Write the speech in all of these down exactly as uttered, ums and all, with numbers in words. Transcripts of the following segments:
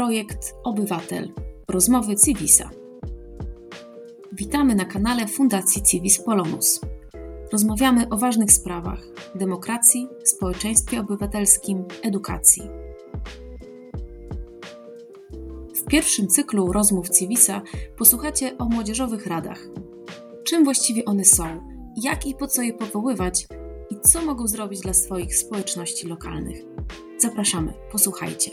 projekt Obywatel. Rozmowy Civisa. Witamy na kanale Fundacji Civis Polonus. Rozmawiamy o ważnych sprawach: demokracji, społeczeństwie obywatelskim, edukacji. W pierwszym cyklu rozmów Civisa posłuchacie o młodzieżowych radach. Czym właściwie one są, jak i po co je powoływać i co mogą zrobić dla swoich społeczności lokalnych. Zapraszamy, posłuchajcie.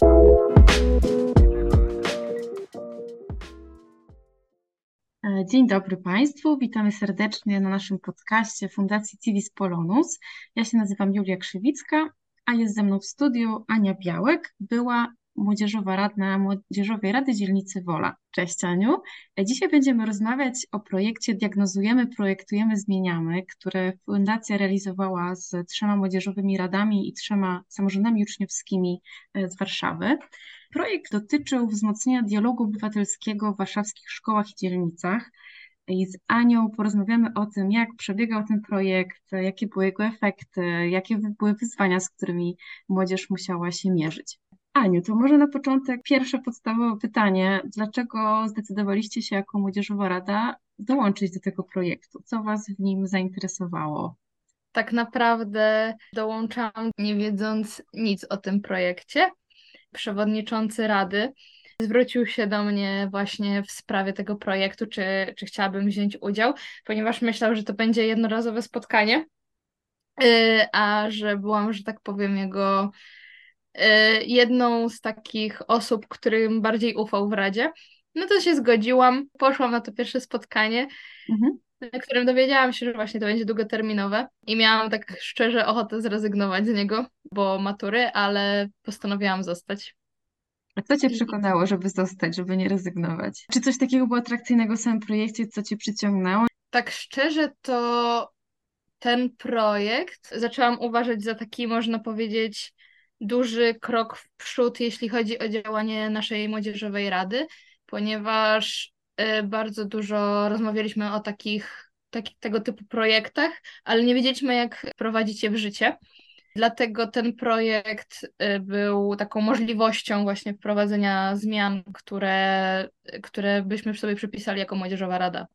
Dzień dobry Państwu, witamy serdecznie na naszym podcaście Fundacji Civis Polonus. Ja się nazywam Julia Krzywicka, a jest ze mną w studiu Ania Białek, była młodzieżowa radna Młodzieżowej Rady Dzielnicy Wola. Cześć Aniu. Dzisiaj będziemy rozmawiać o projekcie Diagnozujemy, Projektujemy, Zmieniamy, które Fundacja realizowała z trzema młodzieżowymi radami i trzema samorządami uczniowskimi z Warszawy. Projekt dotyczył wzmocnienia dialogu obywatelskiego w warszawskich szkołach i dzielnicach. I z Anią porozmawiamy o tym, jak przebiegał ten projekt, jakie były jego efekty, jakie były wyzwania, z którymi młodzież musiała się mierzyć. Aniu, to może na początek pierwsze podstawowe pytanie. Dlaczego zdecydowaliście się jako Młodzieżowa Rada dołączyć do tego projektu? Co Was w nim zainteresowało? Tak naprawdę dołączałam nie wiedząc nic o tym projekcie. Przewodniczący Rady zwrócił się do mnie właśnie w sprawie tego projektu, czy, czy chciałabym wziąć udział, ponieważ myślał, że to będzie jednorazowe spotkanie, a że byłam, że tak powiem, jego jedną z takich osób, którym bardziej ufał w Radzie. No to się zgodziłam, poszłam na to pierwsze spotkanie, mhm. na którym dowiedziałam się, że właśnie to będzie długoterminowe i miałam tak szczerze ochotę zrezygnować z niego, bo matury, ale postanowiłam zostać. A co Cię przekonało, żeby zostać, żeby nie rezygnować? Czy coś takiego było atrakcyjnego w samym projekcie, co Cię przyciągnęło? Tak szczerze to ten projekt zaczęłam uważać za taki, można powiedzieć, duży krok w przód, jeśli chodzi o działanie naszej Młodzieżowej Rady, ponieważ bardzo dużo rozmawialiśmy o takich, takich tego typu projektach, ale nie wiedzieliśmy, jak wprowadzić je w życie. Dlatego ten projekt był taką możliwością właśnie wprowadzenia zmian, które, które byśmy sobie przypisali jako Młodzieżowa Rada.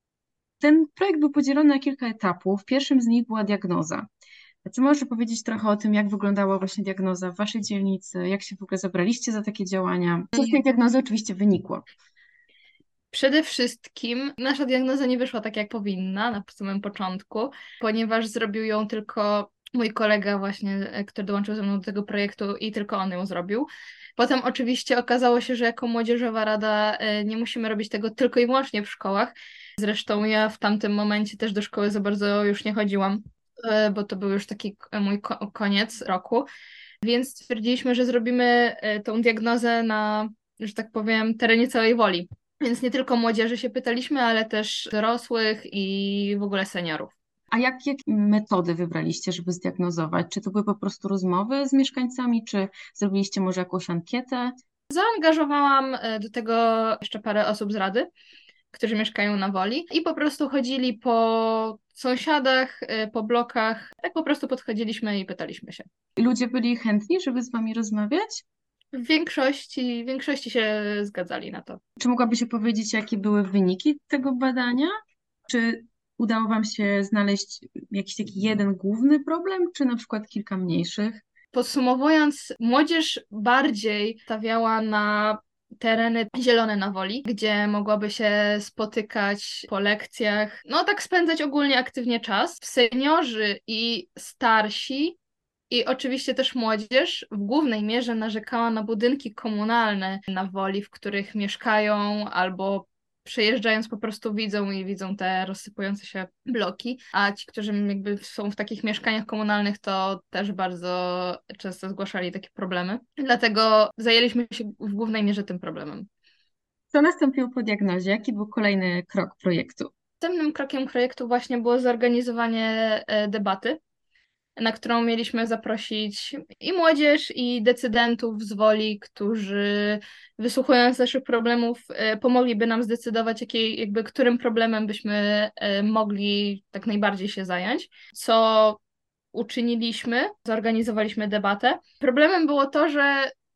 Ten projekt był podzielony na kilka etapów. Pierwszym z nich była diagnoza. Co możesz powiedzieć trochę o tym, jak wyglądała właśnie diagnoza w Waszej dzielnicy, jak się w ogóle zabraliście za takie działania? Co z tej diagnozy oczywiście wynikło? Przede wszystkim nasza diagnoza nie wyszła tak, jak powinna na samym początku, ponieważ zrobił ją tylko mój kolega właśnie, który dołączył ze mną do tego projektu i tylko on ją zrobił. Potem oczywiście okazało się, że jako Młodzieżowa Rada nie musimy robić tego tylko i wyłącznie w szkołach. Zresztą ja w tamtym momencie też do szkoły za bardzo już nie chodziłam, bo to był już taki mój koniec roku. Więc stwierdziliśmy, że zrobimy tą diagnozę na, że tak powiem, terenie całej Woli. Więc nie tylko młodzieży się pytaliśmy, ale też dorosłych i w ogóle seniorów. A jak, jakie metody wybraliście, żeby zdiagnozować? Czy to były po prostu rozmowy z mieszkańcami, czy zrobiliście może jakąś ankietę? Zaangażowałam do tego jeszcze parę osób z Rady, którzy mieszkają na Woli i po prostu chodzili po sąsiadach, po blokach. Tak po prostu podchodziliśmy i pytaliśmy się. I ludzie byli chętni, żeby z Wami rozmawiać? W większości, w większości się zgadzali na to. Czy mogłabyś opowiedzieć, jakie były wyniki tego badania? Czy udało Wam się znaleźć jakiś taki jeden główny problem, czy na przykład kilka mniejszych? Podsumowując, młodzież bardziej stawiała na tereny zielone na Woli, gdzie mogłaby się spotykać po lekcjach, no tak spędzać ogólnie aktywnie czas. Seniorzy i starsi i oczywiście też młodzież w głównej mierze narzekała na budynki komunalne na Woli, w których mieszkają albo przejeżdżając po prostu widzą i widzą te rozsypujące się bloki, a ci, którzy jakby są w takich mieszkaniach komunalnych, to też bardzo często zgłaszali takie problemy. Dlatego zajęliśmy się w głównej mierze tym problemem. Co nastąpiło po diagnozie? Jaki był kolejny krok projektu? Następnym krokiem projektu właśnie było zorganizowanie debaty, na którą mieliśmy zaprosić i młodzież, i decydentów z Woli, którzy wysłuchując naszych problemów pomogliby nam zdecydować, jakiej, jakby, którym problemem byśmy mogli tak najbardziej się zająć. Co uczyniliśmy, zorganizowaliśmy debatę. Problemem było to, że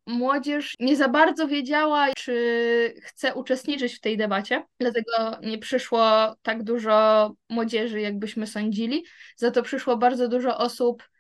młodzież nie za bardzo wiedziała, czy chce uczestniczyć w tej debacie, dlatego nie przyszło tak dużo młodzieży, jakbyśmy sądzili. Za to przyszło bardzo dużo osób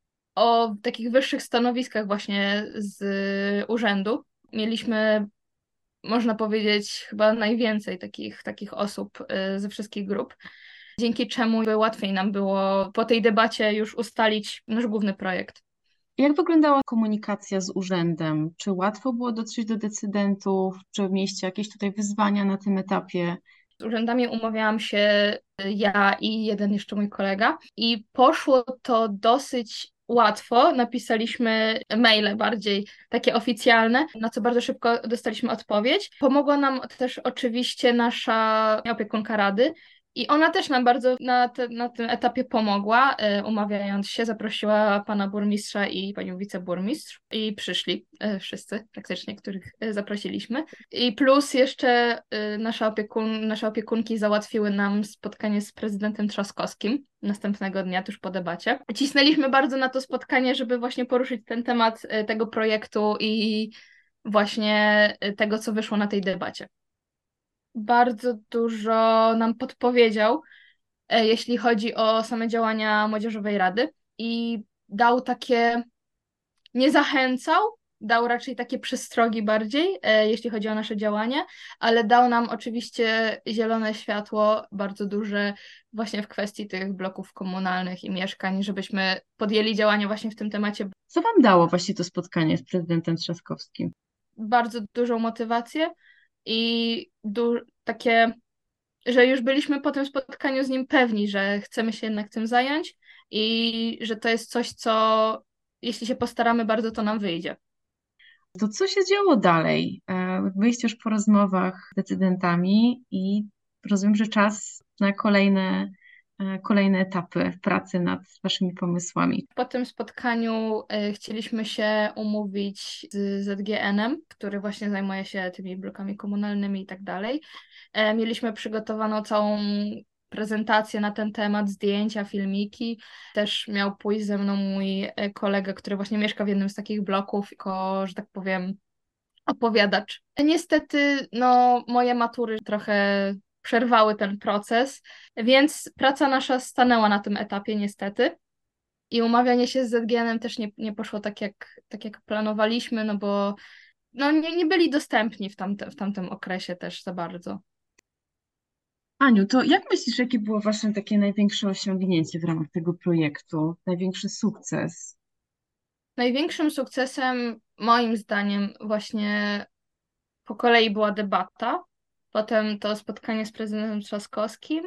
o takich wyższych stanowiskach właśnie z urzędu. Mieliśmy, można powiedzieć, chyba najwięcej takich, takich osób y, ze wszystkich grup, dzięki czemu łatwiej nam było po tej debacie już ustalić nasz główny projekt. Jak wyglądała komunikacja z urzędem? Czy łatwo było dotrzeć do decydentów? Czy mieliście jakieś tutaj wyzwania na tym etapie? Z urzędami umawiałam się ja i jeden jeszcze mój kolega i poszło to dosyć łatwo. Napisaliśmy maile bardziej takie oficjalne, na co bardzo szybko dostaliśmy odpowiedź. Pomogła nam też oczywiście nasza opiekunka rady. I ona też nam bardzo na, te, na tym etapie pomogła, e, umawiając się, zaprosiła pana burmistrza i panią wiceburmistrz i przyszli e, wszyscy praktycznie, których e, zaprosiliśmy. I plus jeszcze e, nasza opiekun, nasze opiekunki załatwiły nam spotkanie z prezydentem Trzaskowskim następnego dnia, tuż po debacie. Cisnęliśmy bardzo na to spotkanie, żeby właśnie poruszyć ten temat e, tego projektu i właśnie e, tego, co wyszło na tej debacie. Bardzo dużo nam podpowiedział, e, jeśli chodzi o same działania Młodzieżowej Rady i dał takie, nie zachęcał, dał raczej takie przestrogi bardziej, e, jeśli chodzi o nasze działanie, ale dał nam oczywiście zielone światło bardzo duże właśnie w kwestii tych bloków komunalnych i mieszkań, żebyśmy podjęli działania właśnie w tym temacie. Co wam dało właśnie to spotkanie z prezydentem Trzaskowskim? Bardzo dużą motywację i du- takie, że już byliśmy po tym spotkaniu z nim pewni, że chcemy się jednak tym zająć i że to jest coś, co jeśli się postaramy bardzo, to nam wyjdzie. To co się działo dalej? E, Byliście już po rozmowach z decydentami i rozumiem, że czas na kolejne, e, kolejne etapy pracy nad waszymi pomysłami. Po tym spotkaniu e, chcieliśmy się umówić z Z G N-em, który właśnie zajmuje się tymi blokami komunalnymi i tak dalej. E, Mieliśmy przygotowaną całą prezentację na ten temat, zdjęcia, filmiki. Też miał pójść ze mną mój e, kolega, który właśnie mieszka w jednym z takich bloków, jako, że tak powiem, opowiadacz. Niestety, no, moje matury trochę przerwały ten proces, więc praca nasza stanęła na tym etapie niestety. I umawianie się z Z G N-em też nie, nie poszło tak jak, tak jak planowaliśmy, no bo no, nie, nie byli dostępni w, tamte, w tamtym okresie też za bardzo. Aniu, to jak myślisz, jakie było wasze takie największe osiągnięcie w ramach tego projektu? Największy sukces? Największym sukcesem moim zdaniem właśnie po kolei była debata, potem to spotkanie z prezydentem Trzaskowskim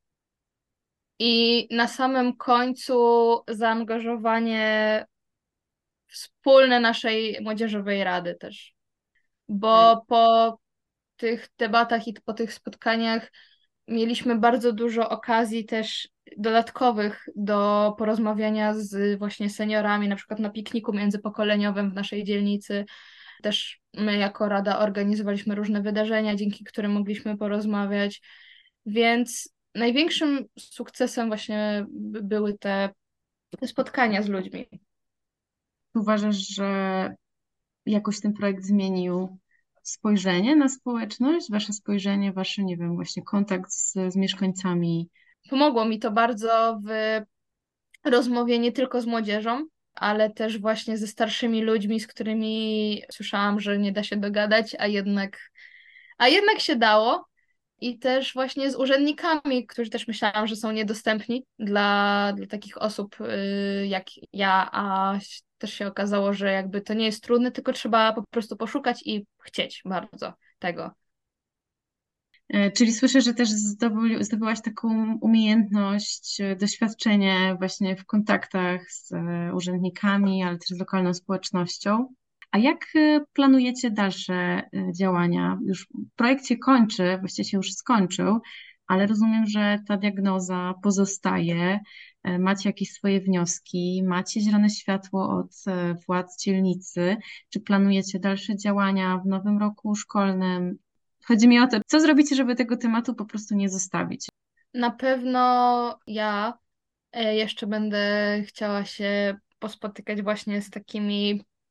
i na samym końcu zaangażowanie wspólne naszej młodzieżowej rady też. Bo po tych debatach i po tych spotkaniach mieliśmy bardzo dużo okazji też dodatkowych do porozmawiania z właśnie seniorami, na przykład na pikniku międzypokoleniowym w naszej dzielnicy. Też my jako Rada organizowaliśmy różne wydarzenia, dzięki którym mogliśmy porozmawiać. Więc największym sukcesem właśnie by- były te te spotkania z ludźmi. Uważasz, że jakoś ten projekt zmienił spojrzenie na społeczność, wasze spojrzenie, wasze, nie wiem, właśnie kontakt z, z mieszkańcami? Pomogło mi to bardzo w rozmowie nie tylko z młodzieżą, ale też właśnie ze starszymi ludźmi, z którymi słyszałam, że nie da się dogadać, a jednak, a jednak się dało. I też właśnie z urzędnikami, którzy też myślałam, że są niedostępni dla, dla takich osób y, jak ja, a też się okazało, że jakby to nie jest trudne, tylko trzeba po prostu poszukać i chcieć bardzo tego. E, Czyli słyszę, że też zdobył, zdobyłaś taką umiejętność, e, doświadczenie właśnie w kontaktach z e, urzędnikami, ale też z lokalną społecznością. A jak e, planujecie dalsze e, działania? Już projekt się kończy, właściwie się już skończył, ale rozumiem, że ta diagnoza pozostaje. E, Macie jakieś swoje wnioski, macie zielone światło od e, władz dzielnicy. Czy planujecie dalsze działania w nowym roku szkolnym? Chodzi mi o to, co zrobicie, żeby tego tematu po prostu nie zostawić. Na pewno ja e, jeszcze będę chciała się pospotykać właśnie z takimi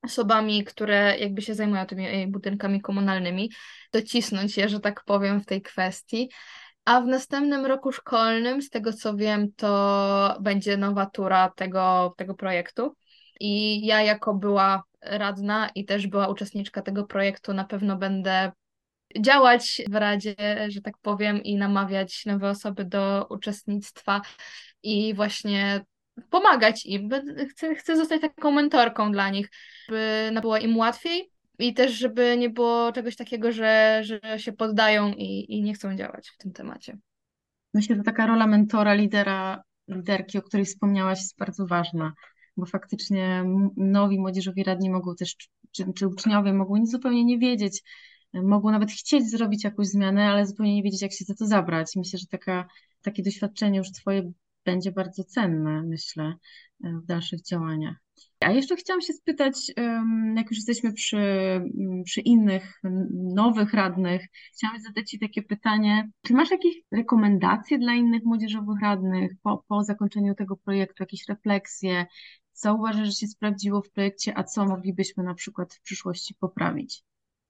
osobami, które jakby się zajmują tymi budynkami komunalnymi, docisnąć je, że tak powiem, w tej kwestii. A w następnym roku szkolnym, z tego co wiem, to będzie nowa tura tego, tego projektu. I ja jako była radna i też była uczestniczka tego projektu, na pewno będę działać w Radzie, że tak powiem, i namawiać nowe osoby do uczestnictwa i właśnie pomagać im. Chcę, chcę zostać taką mentorką dla nich, by było im łatwiej i też, żeby nie było czegoś takiego, że, że się poddają i, i nie chcą działać w tym temacie. Myślę, że taka rola mentora, lidera, liderki, o której wspomniałaś, jest bardzo ważna, bo faktycznie m- nowi młodzieżowi radni mogą też, czy, czy uczniowie mogą nic zupełnie nie wiedzieć, mogą nawet chcieć zrobić jakąś zmianę, ale zupełnie nie wiedzieć, jak się za to zabrać. Myślę, że taka, takie doświadczenie już Twoje będzie bardzo cenne, myślę, w dalszych działaniach. A jeszcze chciałam się spytać, em, jak już jesteśmy przy, m, przy innych n- nowych radnych, chciałam zadać Ci takie pytanie, czy masz jakieś rekomendacje dla innych młodzieżowych radnych po, po zakończeniu tego projektu, jakieś refleksje, co uważasz, że się sprawdziło w projekcie, a co moglibyśmy na przykład w przyszłości poprawić?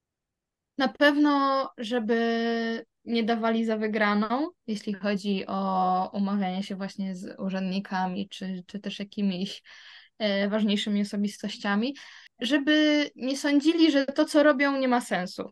Na pewno, żeby nie dawali za wygraną, jeśli chodzi o umawianie się właśnie z urzędnikami, czy, czy też jakimiś e, ważniejszymi osobistościami, żeby nie sądzili, że to, co robią, nie ma sensu.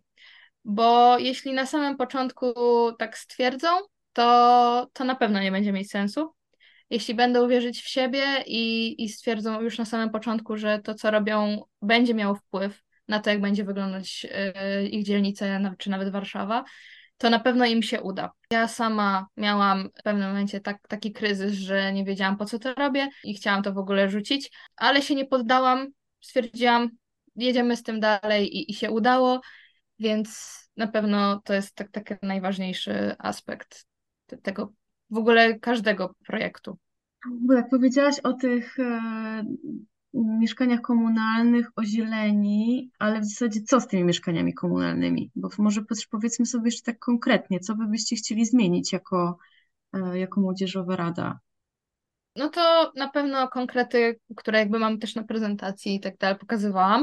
Bo jeśli na samym początku tak stwierdzą, to, to na pewno nie będzie mieć sensu. Jeśli będą wierzyć w siebie i, i stwierdzą już na samym początku, że to, co robią, będzie miało wpływ na to, jak będzie wyglądać e, ich dzielnica, na- czy nawet Warszawa, to na pewno im się uda. Ja sama miałam w pewnym momencie tak, taki kryzys, że nie wiedziałam, po co to robię i chciałam to w ogóle rzucić, ale się nie poddałam, stwierdziłam, jedziemy z tym dalej i, i się udało, więc na pewno to jest tak, taki najważniejszy aspekt te- tego, w ogóle każdego projektu. Bo jak powiedziałaś o tych e, mieszkaniach komunalnych, o zieleni, ale w zasadzie co z tymi mieszkaniami komunalnymi? Bo może też powiedzmy sobie jeszcze tak konkretnie, co wy byście chcieli zmienić jako, e, jako Młodzieżowa Rada? No to na pewno konkrety, które jakby mam też na prezentacji i tak dalej, pokazywałam.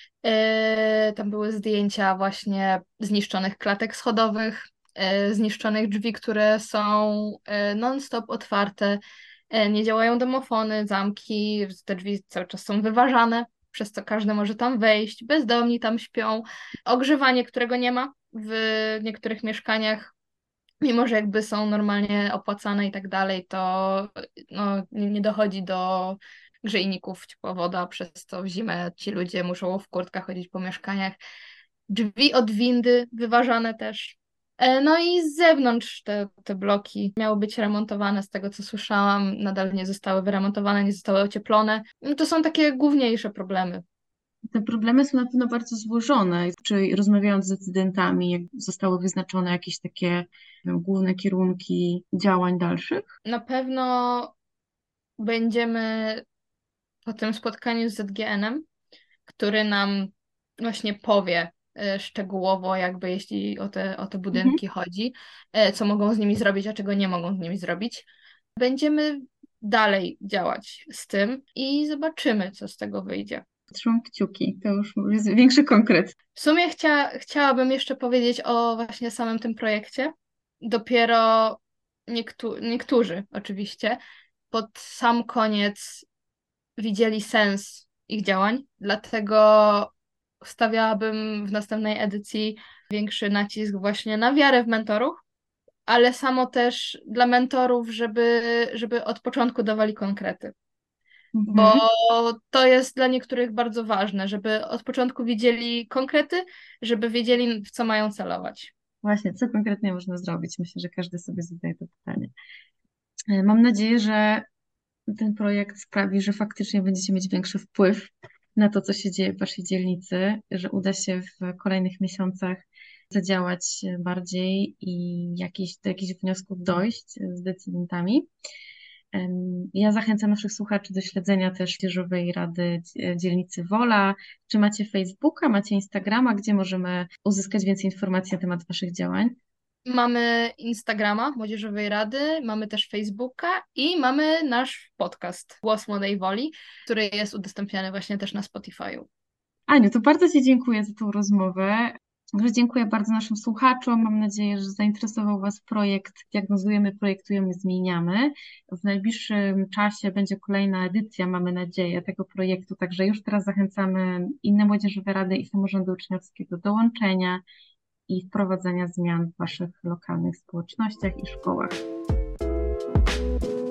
Yy, tam były zdjęcia właśnie zniszczonych klatek schodowych, yy, zniszczonych drzwi, które są yy, non-stop otwarte, yy, nie działają domofony, zamki, te drzwi cały czas są wyważane, przez co każdy może tam wejść, bezdomni tam śpią, ogrzewanie, którego nie ma w niektórych mieszkaniach, mimo że jakby są normalnie opłacane i tak dalej, to no, nie nie dochodzi do grzejników ciepła woda, przez co w zimę ci ludzie muszą w kurtkach chodzić po mieszkaniach. Drzwi od windy wyważane też. E, No i z zewnątrz te, te bloki miały być remontowane, z tego co słyszałam, nadal nie zostały wyremontowane, nie zostały ocieplone. No to są takie główniejsze problemy. Te problemy są na pewno bardzo złożone. Czy rozmawiając z decydentami, jak zostały wyznaczone jakieś takie nie wiem, główne kierunki działań dalszych? Na pewno będziemy po tym spotkaniu z Z G N-em, który nam właśnie powie e, szczegółowo, jakby jeśli o te, o te Mhm. budynki chodzi, e, co mogą z nimi zrobić, a czego nie mogą z nimi zrobić. Będziemy dalej działać z tym i zobaczymy, co z tego wyjdzie. Trzymam kciuki, to już jest większy konkret. W sumie chcia, chciałabym jeszcze powiedzieć o właśnie samym tym projekcie. Dopiero niektó niektórzy oczywiście pod sam koniec widzieli sens ich działań, dlatego stawiałabym w następnej edycji większy nacisk właśnie na wiarę w mentorów, ale samo też dla mentorów, żeby, żeby od początku dawali konkrety. Bo Mhm. to jest dla niektórych bardzo ważne, żeby od początku widzieli konkrety, żeby wiedzieli, w co mają celować. Właśnie, co konkretnie można zrobić? Myślę, że każdy sobie zadaje to pytanie. E, Mam nadzieję, że ten projekt sprawi, że faktycznie będziecie mieć większy wpływ na to, co się dzieje w waszej dzielnicy, że uda się w kolejnych miesiącach zadziałać bardziej i jakieś, do jakichś wniosków dojść z decydentami. Em, Ja zachęcam naszych słuchaczy do śledzenia też Młodzieżowej Rady Dzie- Dzielnicy Wola. Czy macie Facebooka, macie Instagrama, gdzie możemy uzyskać więcej informacji na temat waszych działań? Mamy Instagrama Młodzieżowej Rady, mamy też Facebooka i mamy nasz podcast Głos Młodej Woli, który jest udostępniany właśnie też na Spotify'u. Aniu, to bardzo Ci dziękuję za tą rozmowę. Także dziękuję bardzo naszym słuchaczom. Mam nadzieję, że zainteresował Was projekt Diagnozujemy, projektujemy, zmieniamy. W najbliższym czasie będzie kolejna edycja, mamy nadzieję, tego projektu. Także już teraz zachęcamy inne młodzieżowe rady i samorządy uczniowskie do dołączenia i wprowadzania zmian w Waszych lokalnych społecznościach i szkołach.